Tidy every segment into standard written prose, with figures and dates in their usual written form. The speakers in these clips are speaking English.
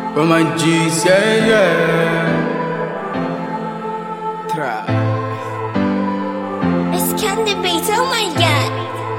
From my G's, yeah. Tra. It's Candy Beats, oh my god.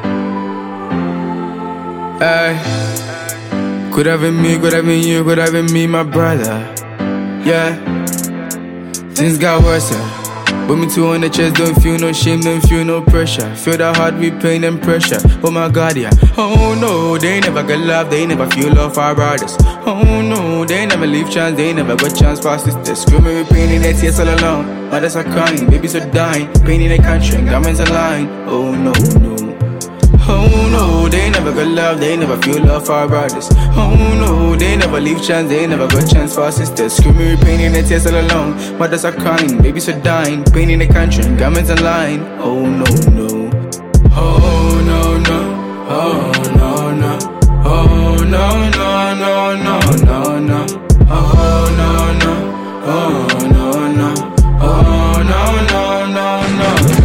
Ay. Could have been me, could have been you, could have been me, my brother. Yeah. Things got worse, yeah. Put me two on the chest, don't feel no shame, don't feel no pressure. Feel the heart with pain and pressure. Oh my god, yeah. Oh no, they never get love, they never feel love for our brothers. Oh no, they never leave chance, they never got chance for our sisters. Screaming with pain in their tears all alone. Mothers are crying, babies are dying. Pain in their country, governments are lying. Oh no, no. Oh no, they never got love, they never feel love for our brothers. Oh no, they never leave chance, they never got chance for our sisters. Screaming with pain in their tears all alone. Mothers are crying, babies are dying. Pain in the country, governments are lying. Oh no, no. Oh no, no. Oh no, no. Oh no, no, no, no, no, no. Oh no, no. Oh no, no. Oh no, no, no, no, no, no.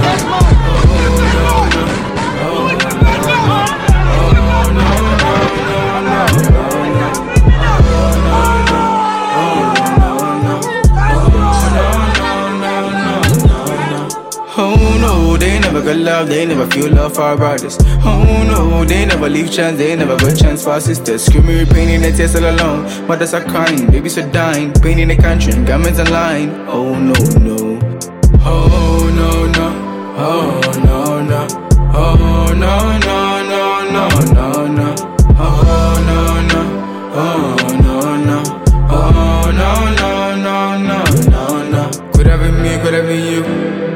Oh no, they never got love, they never feel love for our brothers. Oh no, they never leave chance, they never got chance for our sisters. Screaming with pain in their tears all alone. Mothers are crying, babies are dying. Pain in the country, governments are lying. Oh no, no. Oh no, no. Oh no, no. Oh no, no, no, no, no, no. Oh no, no. Oh no, no. Oh no, no, no, no, no, no. Could have been me, could have been you.